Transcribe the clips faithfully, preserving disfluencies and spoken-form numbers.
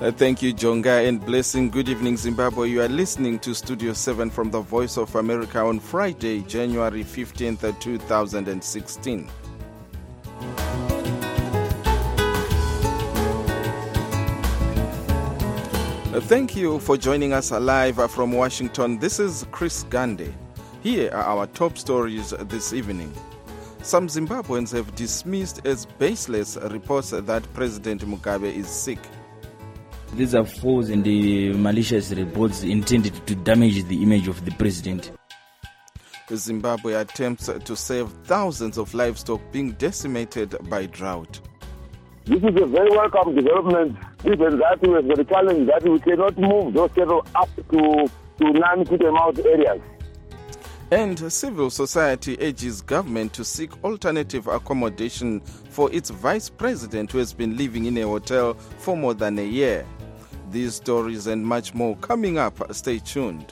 Uh, thank you, Jonga, and blessing. Good evening, Zimbabwe. You are listening to Studio seven from the Voice of America on Friday, January fifteenth, two thousand sixteen. Uh, thank you for joining us live from Washington. This is Chris Gande. Here are our top stories this evening. Some Zimbabweans have dismissed as baseless reports that President Mugabe is sick. These are false and the malicious reports intended to damage the image of the president. Zimbabwe attempts to save thousands of livestock being decimated by drought. This is a very welcome development, even that we have got a challenge that we cannot move those cattle up to, to non-put-them-out areas. And civil society urges government to seek alternative accommodation for its vice president who has been living in a hotel for more than a year. These stories and much more coming up. Stay tuned.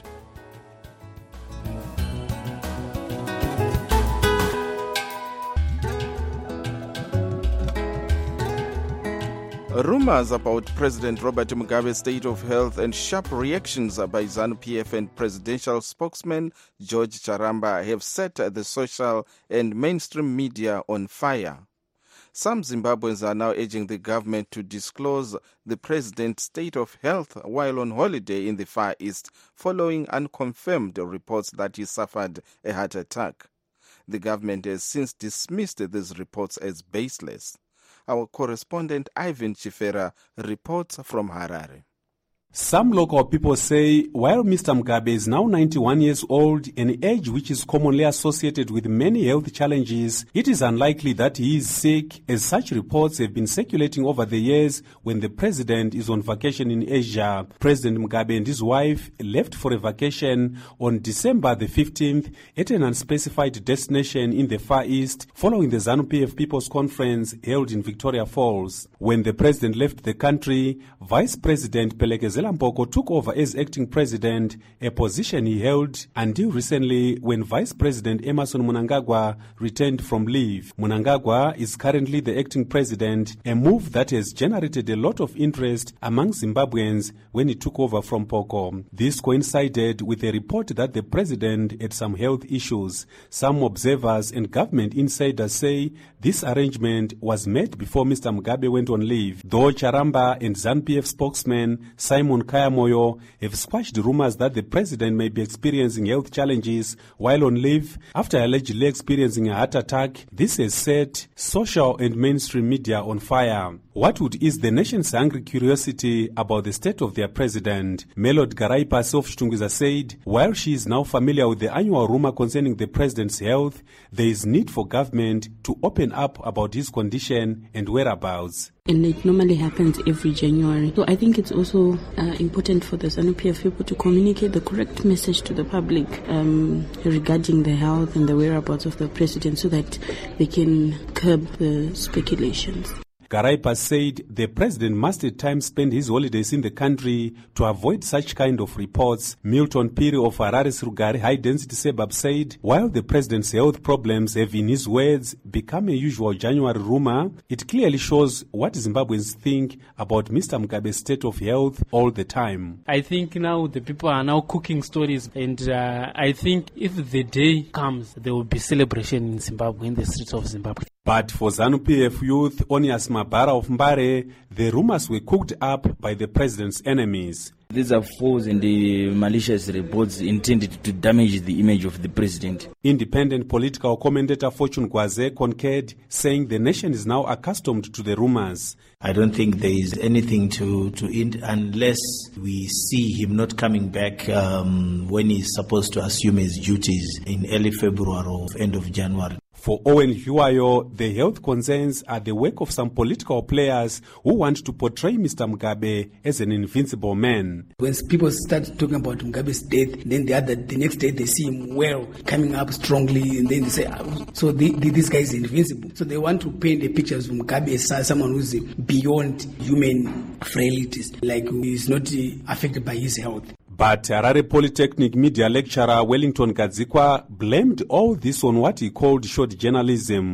Rumors about President Robert Mugabe's state of health and sharp reactions by ZANU-P F and presidential spokesman George Charamba have set the social and mainstream media on fire. Some Zimbabweans are now urging the government to disclose the president's state of health while on holiday in the Far East, following unconfirmed reports that he suffered a heart attack. The government has since dismissed these reports as baseless. Our correspondent Ivan Chifera reports from Harare. Some local people say while Mister Mugabe is now ninety-one years old, an age which is commonly associated with many health challenges, it is unlikely that he is sick, as such reports have been circulating over the years when the president is on vacation in Asia. President Mugabe and his wife left for a vacation on December the fifteenth at an unspecified destination in the Far East following the ZANU-P F People's Conference held in Victoria Falls. When the president left the country, Vice President Pelekezela Mpoko took over as acting president, a position he held until recently when Vice President Emmerson Mnangagwa returned from leave. Mnangagwa is currently the acting president, a move that has generated a lot of interest among Zimbabweans when he took over from Mpoko. This coincided with a report that the president had some health issues. Some observers and government insiders say this arrangement was made before Mister Mugabe went on leave. Though Charamba and ZANU-P F spokesman Simon Kaya Moyo have squashed rumors that the president may be experiencing health challenges while on leave after allegedly experiencing a heart attack. This has set social and mainstream media on fire. What would ease the nation's hungry curiosity about the state of their president? Melody Garaipas of Shtungiza said, while she is now familiar with the annual rumor concerning the president's health, there is need for government to open up about his condition and whereabouts. And it normally happens every January. So I think it's also uh, important for the ZANU-P F people to communicate the correct message to the public um, regarding the health and the whereabouts of the president so that they can curb the speculations. Garaipa said the president must at times spend his holidays in the country to avoid such kind of reports. Milton Piri of Harare's Rugari High Density Suburb said, while the president's health problems have, in his words, become a usual January rumor, it clearly shows what Zimbabweans think about Mister Mugabe's state of health all the time. I think now the people are now cooking stories, and uh, I think if the day comes, there will be celebration in Zimbabwe, in the streets of Zimbabwe. But for ZANU-P F youth Onias Mabara of Mbare, the rumors were cooked up by the president's enemies. These are false and the malicious reports intended to damage the image of the president. Independent political commentator Fortune Gwaze concurred, saying the nation is now accustomed to the rumors. I don't think there is anything to, to end unless we see him not coming back um, when he's supposed to assume his duties in early February or end of January. For Owen Huayo, the health concerns are the work of some political players who want to portray Mister Mugabe as an invincible man. When people start talking about Mugabe's death, then the other, the next day they see him well, coming up strongly, and then they say, oh, so the, the, this guy is invincible. So they want to paint a picture of Mugabe as someone who's beyond human frailties, like he's not affected by his health. But Harare Polytechnic media lecturer Wellington Gadzikwa blamed all this on what he called short journalism.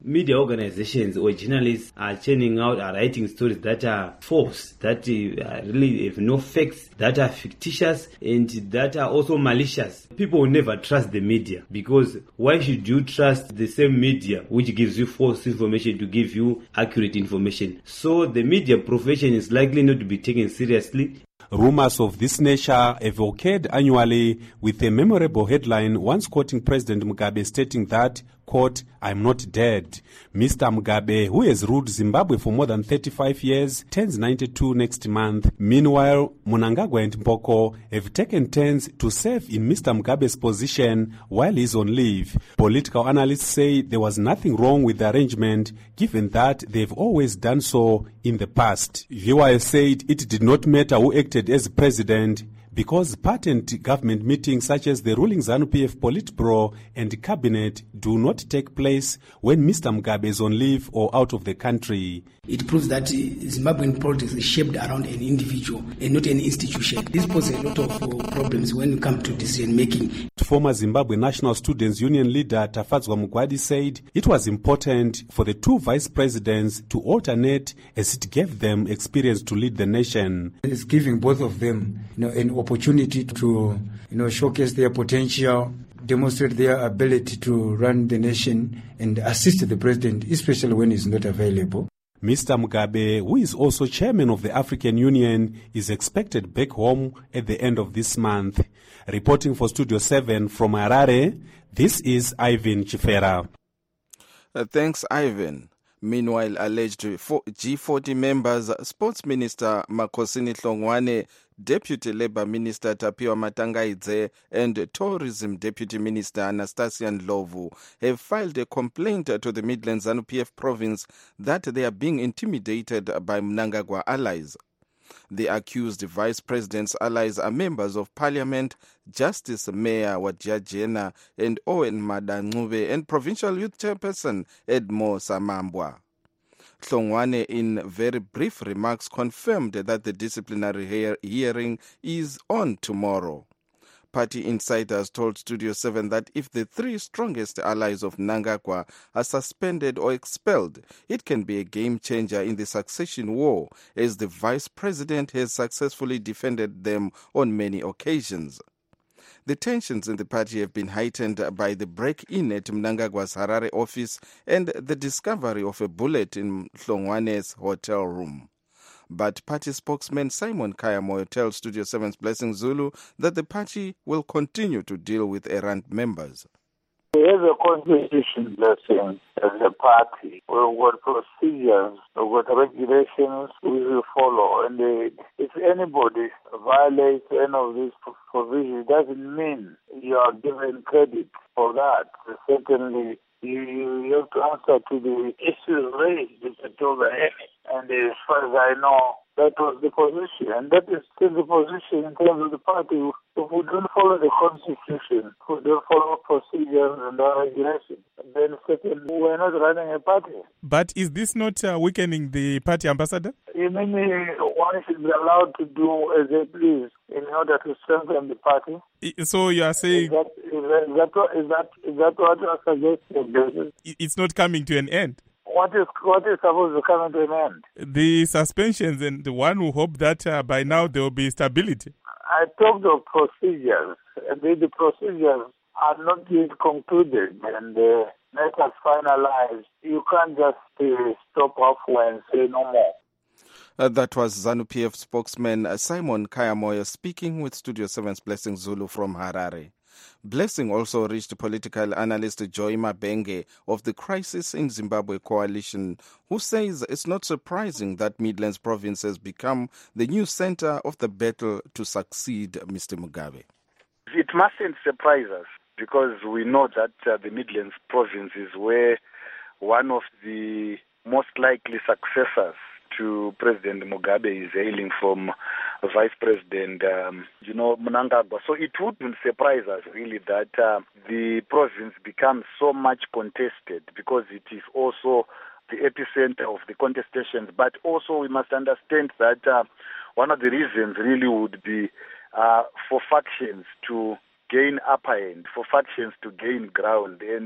media organizations or journalists are churning out, are writing stories that are false, that uh, really have no facts, that are fictitious, and that are also malicious. People will never trust the media, because why should you trust the same media which gives you false information to give you accurate information? So the media profession is likely not to be taken seriously. Rumors of this nature have occurred annually, with a memorable headline once quoting President Mugabe stating that, quote, "I'm not dead." Mister Mugabe, who has ruled Zimbabwe for more than thirty-five years, turns ninety-two next month. Meanwhile, Mnangagwa and Mboko have taken turns to serve in Mister Mugabe's position while he's on leave. Political analysts say there was nothing wrong with the arrangement, given that they've always done so in the past. Viewers said it did not matter who acted as president, because patent government meetings such as the ruling ZANU-P F Politburo and cabinet do not take place when Mister Mugabe is on leave or out of the country. It proves that Zimbabwean politics is shaped around an individual and not an institution. This poses a lot of uh, problems when it comes to decision making. Former Zimbabwe National Students Union leader Tafadzwa Mugwadi said it was important for the two vice presidents to alternate, as it gave them experience to lead the nation. It's giving both of them, you know, an opportunity to, you know, showcase their potential, demonstrate their ability to run the nation and assist the president, especially when he's not available. Mister Mugabe, who is also chairman of the African Union, is expected back home at the end of this month. Reporting for Studio seven from Harare, this is Ivan Chifera. Uh, thanks, Ivan. Meanwhile, alleged G forty members, Sports Minister Makhosini Hlongwane, Deputy Labour Minister Tapiwa Matangaidze, and Tourism Deputy Minister Anastasia Ndlovu have filed a complaint to the Midlands ZANU-P F province that they are being intimidated by Mnangagwa allies. The accused vice president's allies are members of parliament, Justice Mayor Wajajena and Owen Madangube, and Provincial Youth Chairperson Edmo Samambwa. Hlongwane, in very brief remarks, confirmed that the disciplinary hear- hearing is on tomorrow. Party insiders told Studio seven that if the three strongest allies of Mnangagwa are suspended or expelled, it can be a game changer in the succession war, as the vice president has successfully defended them on many occasions. The tensions in the party have been heightened by the break-in at Mnangagwa's Harare office and the discovery of a bullet in Hlongwane's hotel room. But party spokesman Simon Kayamoyo tells Studio seven's Blessing Zulu that the party will continue to deal with errant members. We have a constitution, Blessing, as a party. We've got procedures, we've got regulations we will follow. And uh, if anybody violates any of these provisions, it doesn't mean you are given credit for that. Certainly, you, you have to answer to the issues raised with the enemy. And as far as I know, that was the position. And that is still the position in terms of the party. If we don't follow the constitution, if we don't follow procedures and regulations, then certainly we're not running a party. But is this not uh, weakening the party, Ambassador? You mean one should be allowed to do as they please in order to strengthen the party? So you are saying... Is that, is that, is that, is that, is that what you are suggesting? It's not coming to an end? What is what is supposed to come to an end? The suspensions, and the one who hope that uh, by now there will be stability. I talked of procedures. The, the procedures are not yet concluded and uh, not as finalized. You can't just uh, stop halfway and say no more. Uh, that was ZANU-P F spokesman uh, Simon Kayamoyo speaking with Studio seven's Blessing Zulu from Harare. Blessing also reached political analyst Joy Mabenge of the Crisis in Zimbabwe Coalition, who says it's not surprising that Midlands Province has become the new center of the battle to succeed Mister Mugabe. It mustn't surprise us, because we know that uh, the Midlands Province is where one of the most likely successors to President Mugabe is hailing from Vice President, um, you know, Mnangagwa. So it wouldn't surprise us really that uh, the province becomes so much contested, because it is also the epicenter of the contestations. But also we must understand that uh, one of the reasons really would be uh, for factions to gain upper hand, for factions to gain ground. And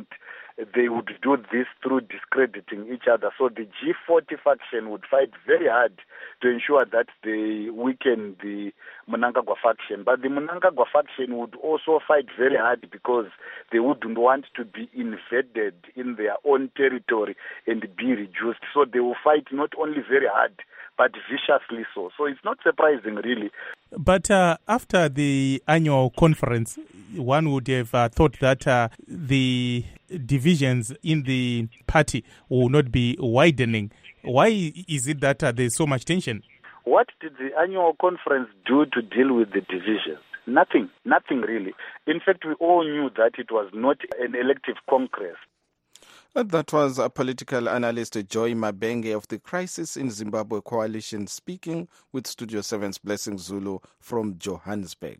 they would do this through discrediting each other. So the G forty faction would fight very hard to ensure that they weaken the Mnangagwa faction. But the Mnangagwa faction would also fight very hard because they wouldn't want to be invaded in their own territory and be reduced. So they will fight not only very hard, but viciously so. So it's not surprising, really. But uh, after the annual conference, one would have uh, thought that uh, the divisions in the party will not be widening. Why is it that uh, there's so much tension? What did the annual conference do to deal with the divisions? Nothing. Nothing really. In fact, we all knew that it was not an elective congress. That was a political analyst Joy Mabenge of the Crisis in Zimbabwe Coalition speaking with Studio seven's Blessing Zulu from Johannesburg.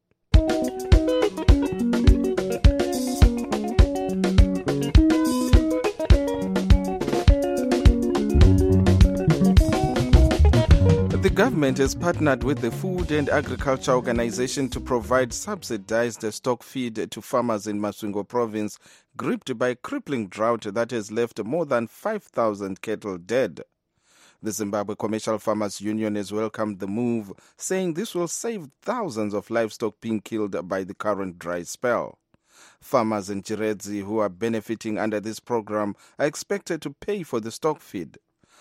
The government has partnered with the Food and Agriculture Organization to provide subsidized stock feed to farmers in Masvingo province, gripped by a crippling drought that has left more than five thousand cattle dead. The Zimbabwe Commercial Farmers Union has welcomed the move, saying this will save thousands of livestock being killed by the current dry spell. Farmers in Chiredzi who are benefiting under this program are expected to pay for the stock feed.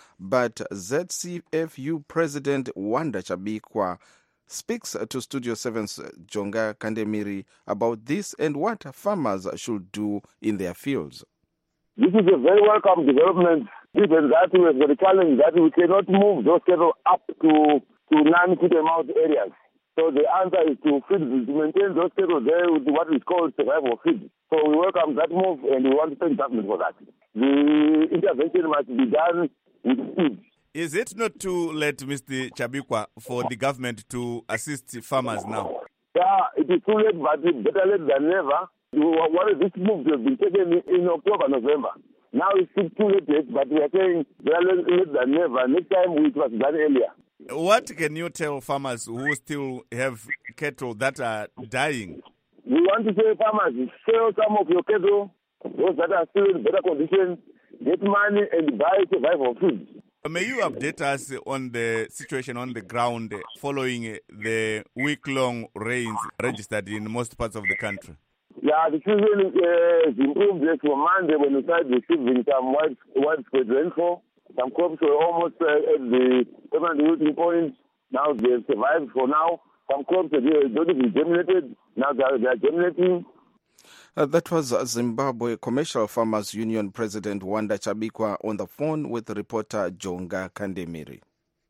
But Z C F U President Wanda Chabikwa speaks to Studio seven's Jonga Kandemiri about this and what farmers should do in their fields. This is a very welcome development, given that we have got a challenge that we cannot move those cattle up to, to non-foot-and-mouth areas. So the answer is to feed, to maintain those cattle there with what is called survival feed. So we welcome that move and we want to thank government for that. The intervention must be done with speed. Is it not too late, Mister Chabikwa, for the government to assist farmers now? Yeah, it is too late, but it's better late than never. What is this move has been taken in October, November. Now it's still too late, but we are saying better late than never. Next time it was done earlier. What can you tell farmers who still have cattle that are dying? We want to say farmers, sell some of your cattle, those that are still in better condition, get money and buy survival food. May you update us on the situation on the ground following the week-long rains registered in most parts of the country? Yeah, the season uh, is improved. Just for Monday when we started receiving some wide, widespread rainfall. Some crops were almost uh, at the permanent wilting point. Now they've survived for now. Some crops are not even germinated. Now they are, they are germinating. Uh, that was Zimbabwe Commercial Farmers Union President Wanda Chabikwa on the phone with reporter Jonga Kandemiri.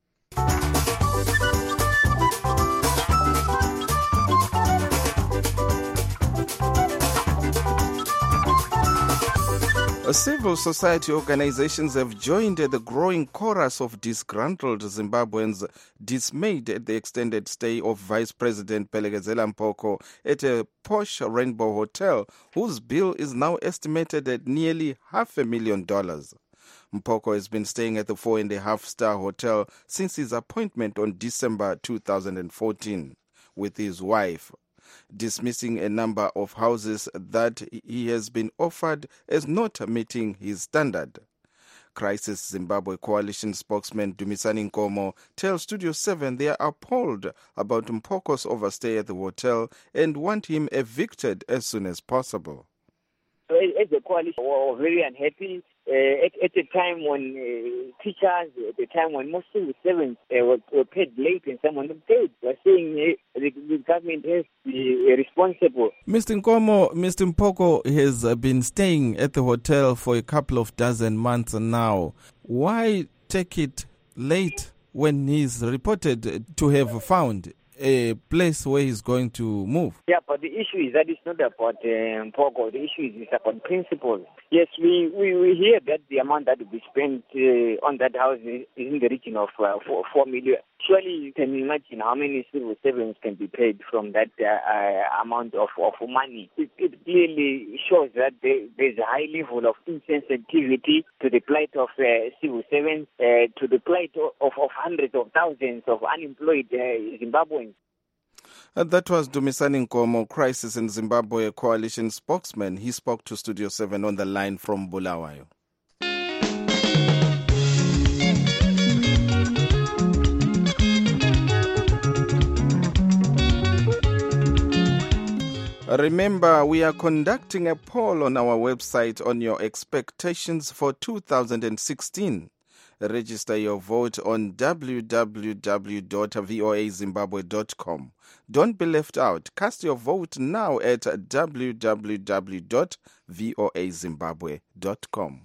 Civil society organizations have joined the growing chorus of disgruntled Zimbabweans dismayed at the extended stay of Vice President Pelekezela Mpoko at a posh Rainbow Hotel, whose bill is now estimated at nearly half a million dollars. Mpoko has been staying at the four and a half star hotel since his appointment on December two thousand fourteen with his wife, dismissing a number of houses that he has been offered as not meeting his standard. Crisis Zimbabwe Coalition spokesman Dumisani Nkomo tells Studio seven they are appalled about Mpoko's overstay at the hotel and want him evicted as soon as possible. As a coalition, we were very unhappy. Uh, at, at a time when uh, teachers, at the time when most civil servants uh, were, were paid late and some were not paid, we're saying uh, the, the government has to be responsible. Mister Nkomo, Mister Mpoko has uh, been staying at the hotel for a couple of dozen months now. Why take it late when he's reported to have found a place where he's going to move? Yeah, but the issue is that it's not about uh, Mpoko. The issue is it's about principles. Yes, we, we, we hear that the amount that will be spent uh, on that house is, is in the region of uh, four, four million. Surely you can imagine how many civil servants can be paid from that uh, uh, amount of, of money. It, it clearly shows that there, there's a high level of insensitivity to the plight of uh, civil servants, uh, to the plight of, of hundreds of thousands of unemployed uh, Zimbabweans. And that was Dumisani Nkomo, Crisis in Zimbabwe Coalition spokesman. He spoke to Studio seven on the line from Bulawayo. Remember, we are conducting a poll on our website on your expectations for two thousand sixteen. Register your vote on w w w dot v o a zimbabwe dot com. Don't be left out. Cast your vote now at w w w dot v o a zimbabwe dot com.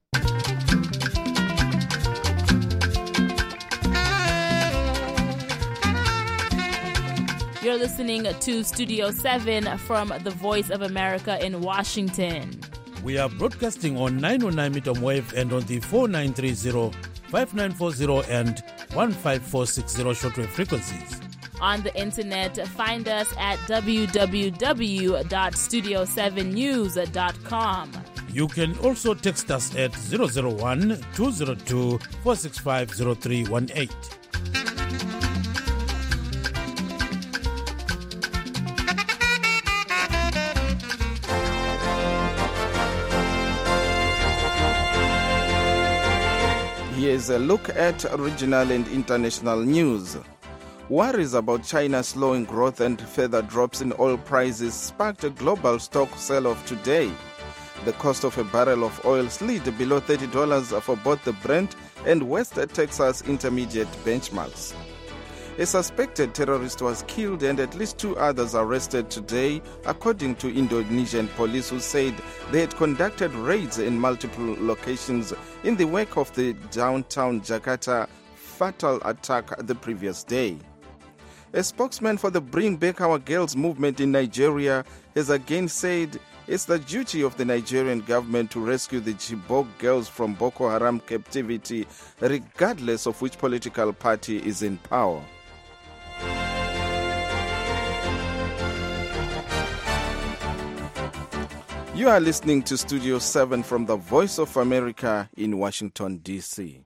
You're listening to Studio seven from the Voice of America in Washington. We are broadcasting on nine oh nine meter wave and on the four nine three zero, five nine four zero and one five four six zero shortwave frequencies. On the internet, find us at w w w dot studio seven news dot com. You can also text us at zero zero one, two zero two, four six five zero three one eight. Here's a look at regional and international news. Worries about China's slowing growth and further drops in oil prices sparked a global stock sell-off today. The cost of a barrel of oil slid below thirty dollars for both the Brent and West Texas Intermediate benchmarks. A suspected terrorist was killed and at least two others arrested today, according to Indonesian police, who said they had conducted raids in multiple locations in the wake of the downtown Jakarta fatal attack the previous day. A spokesman for the Bring Back Our Girls movement in Nigeria has again said it's the duty of the Nigerian government to rescue the Chibok girls from Boko Haram captivity, regardless of which political party is in power. You are listening to Studio seven from the Voice of America in Washington, D C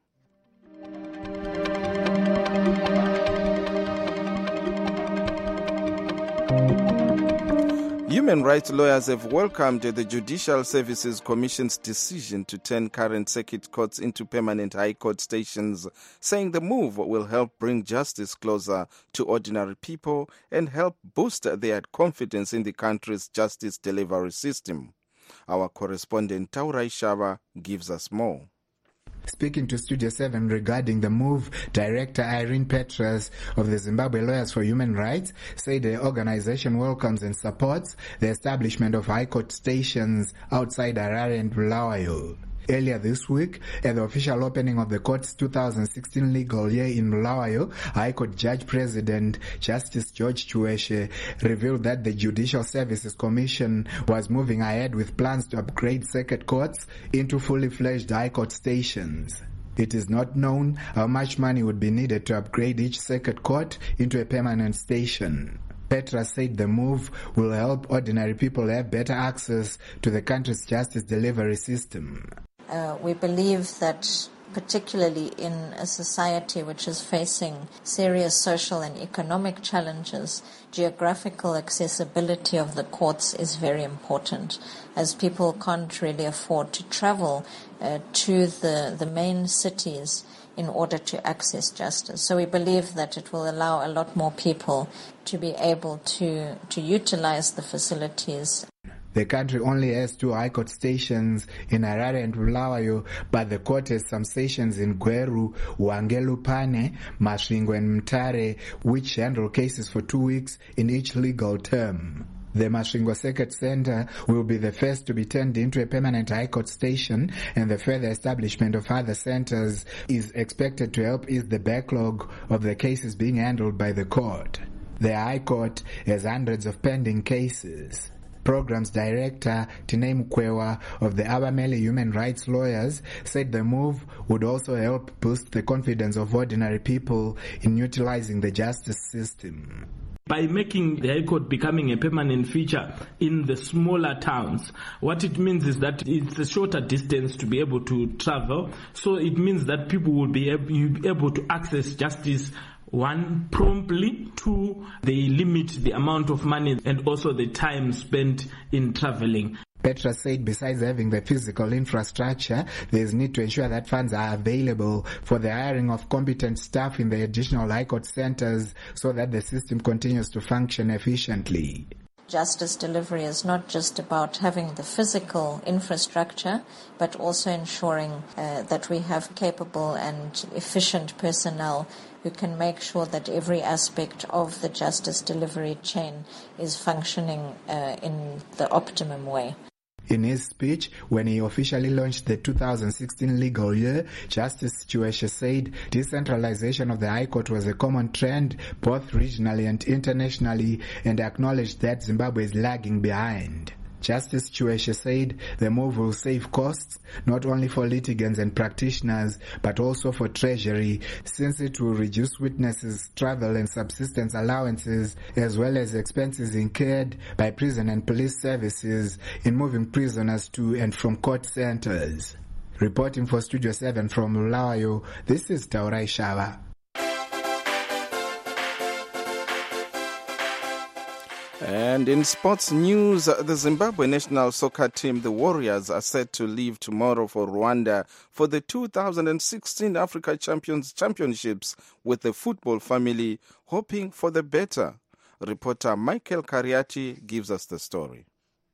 Human rights lawyers have welcomed the Judicial Services Commission's decision to turn current circuit courts into permanent high court stations, saying the move will help bring justice closer to ordinary people and help boost their confidence in the country's justice delivery system. Our correspondent Taurai Shava gives us more. Speaking to Studio seven regarding the move, Director Irene Petras of the Zimbabwe Lawyers for Human Rights said the organization welcomes and supports the establishment of high court stations outside Harare and Bulawayo. Earlier this week, at the official opening of the court's two thousand sixteen legal year in Bulawayo, High Court Judge President Justice George Chueshe revealed that the Judicial Services Commission was moving ahead with plans to upgrade circuit courts into fully fledged high court stations. It is not known how much money would be needed to upgrade each circuit court into a permanent station. Petra said the move will help ordinary people have better access to the country's justice delivery system. Uh, we believe that particularly in a society which is facing serious social and economic challenges, geographical accessibility of the courts is very important, as people can't really afford to travel uh, to the, the main cities in order to access justice. So we believe that it will allow a lot more people to be able to, to utilize the facilities. The country only has two high court stations in Harare and Bulawayo, but the court has some stations in Gweru, Wangelupane, Masvingo and Mtare, which handle cases for two weeks in each legal term. The Masvingo Circuit Center will be the first to be turned into a permanent high court station, and the further establishment of other centers is expected to help ease the backlog of the cases being handled by the court. The High Court has hundreds of pending cases. Programs Director Tinei Mkwewa of the Abamele Human Rights Lawyers said the move would also help boost the confidence of ordinary people in utilizing the justice system. By making the High Court becoming a permanent feature in the smaller towns, what it means is that it's a shorter distance to be able to travel, so it means that people will be able to access justice One, promptly. Two, they limit the amount of money and also the time spent in traveling. Petra said besides having the physical infrastructure, there is need to ensure that funds are available for the hiring of competent staff in the additional High Court centers so that the system continues to function efficiently. Justice delivery is not just about having the physical infrastructure, but also ensuring uh, that we have capable and efficient personnel who can make sure that every aspect of the justice delivery chain is functioning uh, in the optimum way. In his speech, when he officially launched the two thousand sixteen legal year, Justice Chiweshe said decentralization of the High Court was a common trend, both regionally and internationally, and acknowledged that Zimbabwe is lagging behind. Justice Chiweshe said the move will save costs, not only for litigants and practitioners, but also for Treasury, since it will reduce witnesses' travel and subsistence allowances, as well as expenses incurred by prison and police services in moving prisoners to and from court centers. Reporting for Studio seven from Bulawayo, this is Taurai Shava. And in sports news, the Zimbabwe national soccer team, the Warriors, are set to leave tomorrow for Rwanda for the two thousand sixteen Africa Champions Championships with the football family, hoping for the better. Reporter Michael Kariati gives us the story.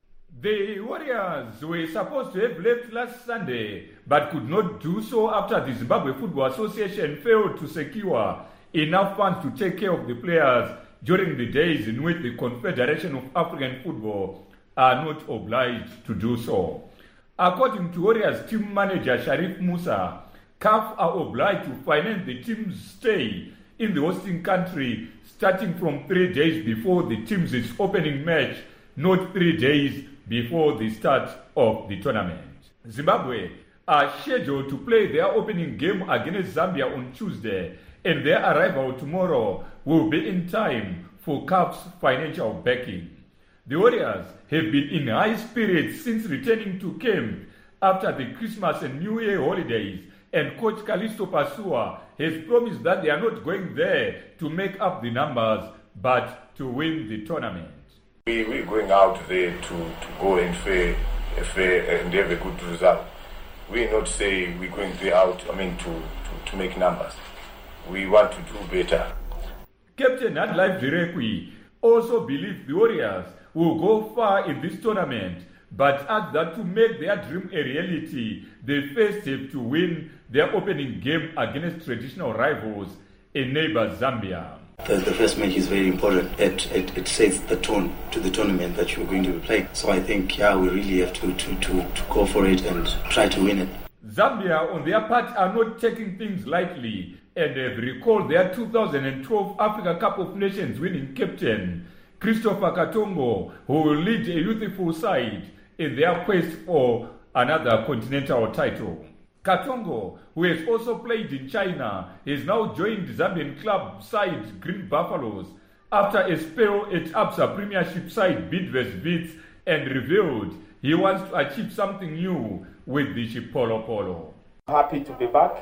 The Warriors were supposed to have left last Sunday, but could not do so after the Zimbabwe Football Association failed to secure enough funds to take care of the players during the days in which the Confederation of African Football are not obliged to do so. According to Warriors team manager Sharif Musa, C A F are obliged to finance the team's stay in the hosting country starting from three days before the team's opening match, not three days before the start of the tournament. Zimbabwe are scheduled to play their opening game against Zambia on Tuesday, and their arrival tomorrow will be in time for C A F's financial backing. The Warriors have been in high spirits since returning to camp after the Christmas and New Year holidays, and coach Callisto Pasua has promised that they are not going there to make up the numbers, but to win the tournament. We, we're going out there to, to go and fair, fair and have a good result. We're not saying we're going there out, I mean, to, to, to make numbers. We want to do better. Captain Adlife Direkwi also believes the Warriors will go far in this tournament, but adds that to make their dream a reality, they first have to win their opening game against traditional rivals in neighbor Zambia. The, the first match is very important. It, it, it sets the tone to the tournament that you're going to be playing. So I think, yeah, we really have to, to, to, to go for it and try to win it. Zambia, on their part, are not taking things lightly and have recalled their two thousand twelve Africa Cup of Nations winning captain, Christopher Katongo, who will lead a youthful side in their quest for another continental title. Katongo, who has also played in China, has now joined Zambian club side Green Buffaloes after a spell at Absa Premiership side Bidvest Wits, and revealed he wants to achieve something new with the Chipolo Polo. Happy to be back,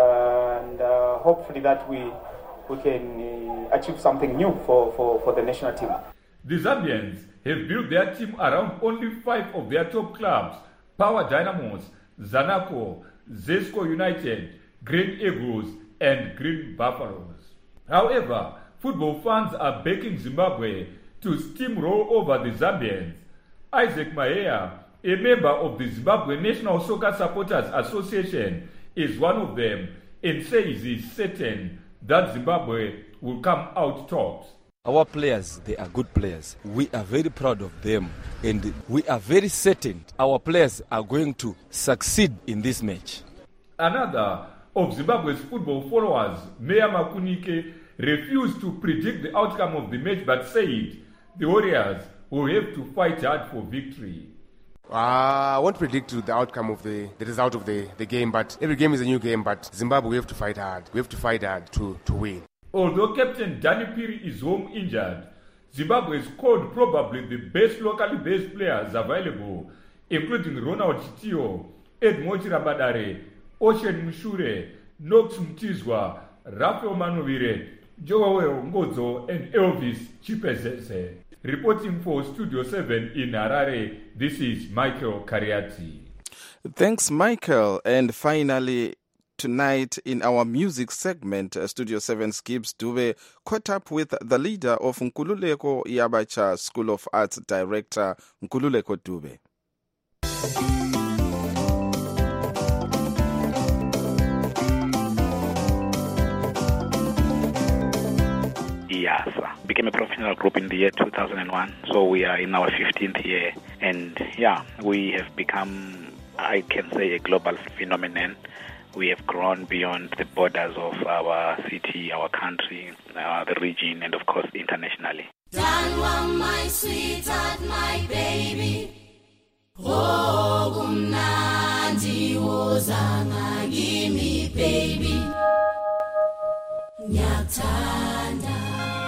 uh, and uh, hopefully that we we can uh, achieve something new for, for, for the national team. The Zambians have built their team around only five of their top clubs: Power Dynamos, Zanaco, Zesco United, Green Eagles, and Green Buffaloes. However, football fans are backing Zimbabwe to steamroll over the Zambians. Isaac Mahea, a member of the Zimbabwe National Soccer Supporters Association, is one of them and says he's certain that Zimbabwe will come out tops. Our players, they are good players. We are very proud of them, and we are very certain our players are going to succeed in this match. Another of Zimbabwe's football followers, Meya Makunike, refused to predict the outcome of the match but said the Warriors will have to fight hard for victory. Uh, I won't predict the outcome of the, the result of the, the game, but every game is a new game. But Zimbabwe, we have to fight hard. We have to fight hard to, to win. Although Captain Danny Piri is home injured, Zimbabwe has called probably the best locally based players available, including Ronald Chitio, Edmond Rabadare, Ocean Mushure, Nox Mtizwa, Rafael Manovire, Joel Ngozo and Elvis Chipezese. Reporting for Studio seven in Harare, this is Michael Kariati. Thanks, Michael. And finally, tonight in our music segment, uh, Studio seven's Gibbs Dube caught up with the leader of Nkululeko Yabacha School of Arts director, Nkululeko Dube. Yes, became a professional group in the year two thousand one, so we are in our fifteenth year, and yeah, we have become, I can say, a global phenomenon. We have grown beyond the borders of our city, our country, uh, the region, and of course internationally. Danwa, my sweetheart, my baby. Oh, gumnandi wozanga, give me baby. Nyaktanda.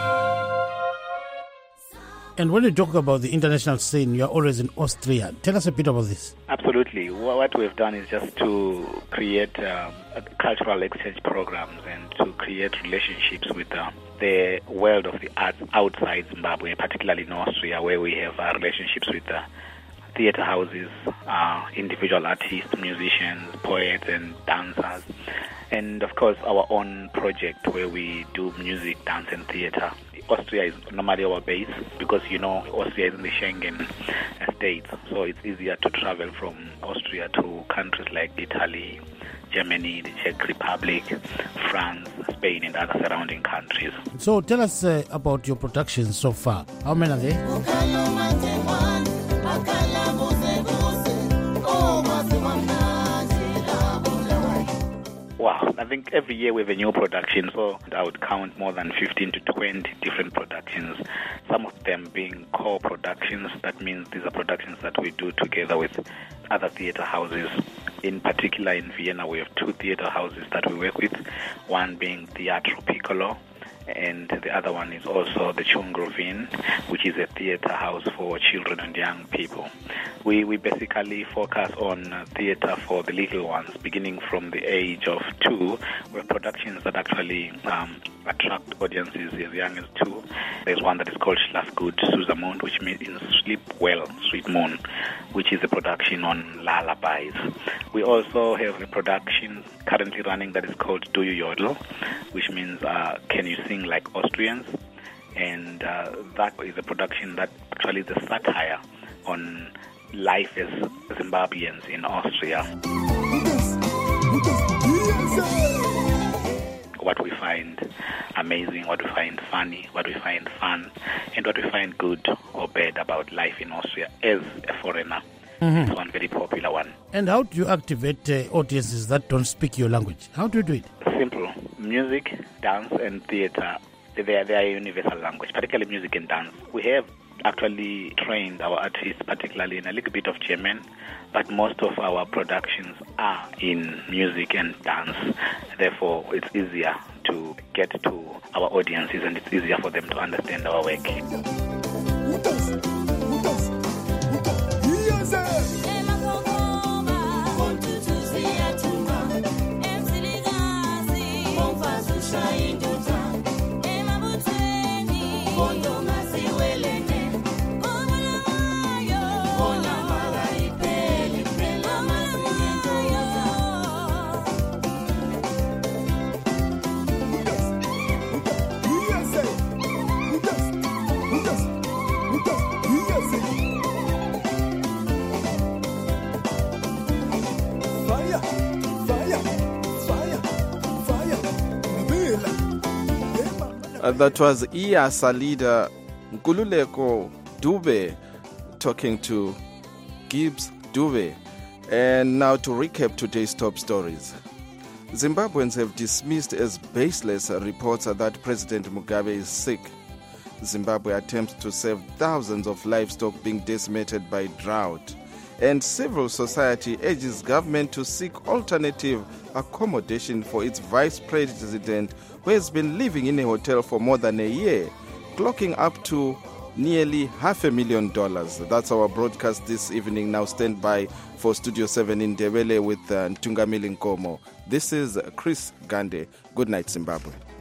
And when you talk about the international scene, you're always in Austria. Tell us a bit about this. Absolutely. What we've done is just to create um, cultural exchange programs and to create relationships with uh, the world of the arts outside Zimbabwe, particularly in Austria, where we have uh, relationships with uh, theater houses, uh, individual artists, musicians, poets, and dancers. And of course, our own project where we do music, dance, and theater. Austria is normally our base because, you know, Austria is in the Schengen states, so it's easier to travel from Austria to countries like Italy, Germany, the Czech Republic, France, Spain, and other surrounding countries. So tell us uh, about your productions so far. How many are there? Wow, I think every year we have a new production, so I would count more than fifteen to twenty different productions, some of them being co-productions. That means these are productions that we do together with other theater houses. In particular, in Vienna, we have two theater houses that we work with, one being Teatro Piccolo, and the other one is also the Chungrovin, which is a theater house for children and young people. We we basically focus on uh, theater for the little ones, beginning from the age of two, with productions that actually um, attract audiences as young as two. There's one that is called Schlaf Gut Susamund, which means Sleep Well, Sweet Moon, which is a production on lullabies. We also have a production currently running that is called Do You Yodel, which means uh, Can You Sing Like Austrians? And uh, that is a production that actually is a satire on life as Zimbabweans in Austria. What we find amazing, what we find funny, what we find fun, and what we find good or bad about life in Austria as a foreigner. Mm-hmm. It's one very popular one. And how do you activate uh, audiences that don't speak your language? How do you do it? Simple. Music, dance, and theater, they are, they are a universal language, particularly music and dance. We have actually trained our artists, particularly in a little bit of German, but most of our productions are in music and dance. Therefore, it's easier to get to our audiences and it's easier for them to understand our work. Uh, that was I A S A leader Nkululeko Dube talking to Gibbs Dube. And now to recap today's top stories. Zimbabweans have dismissed as baseless reports that President Mugabe is sick. Zimbabwe attempts to save thousands of livestock being decimated by drought. And civil society urges government to seek alternative accommodation for its vice president, who has been living in a hotel for more than a year, clocking up to nearly half a million dollars. That's our broadcast this evening. Now stand by for Studio seven in Ndebele with uh, Ntungamili Nkomo. This is Chris Gande. Good night, Zimbabwe.